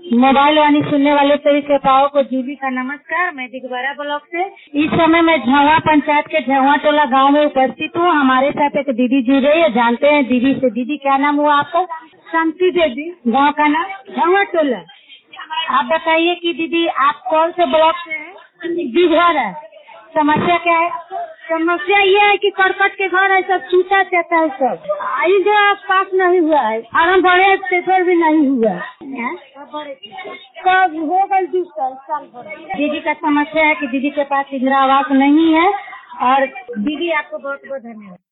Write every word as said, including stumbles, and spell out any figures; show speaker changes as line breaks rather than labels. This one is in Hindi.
मोबाइल वाणी सुनने वाले सभी श्रोताओं को जूली का नमस्कार। मैं दिगवारा ब्लॉक से इस समय मैं झावा पंचायत के झावा टोला गांव में उपस्थित हूँ। हमारे साथ एक दीदी जुड़ रही है, जानते हैं दीदी से। दीदी क्या नाम हुआ आपका? शांति देवी। गांव का नाम झावा टोला। आप बताइए कि दीदी आप कौन से ब्लॉक से हैं? दिगवारा। समस्या क्या है? समस्या ये है कि करकट के घर है, सब छूटा जाता है, सब इधर आस पास नहीं हुआ है। आराम बड़े पेपर भी नहीं हुआ है। कब हो गई दो साल साल भर। दीदी का समस्या है कि दीदी के पास इंदिरा आवास नहीं है। और दीदी आपको बहुत बहुत धन्यवाद।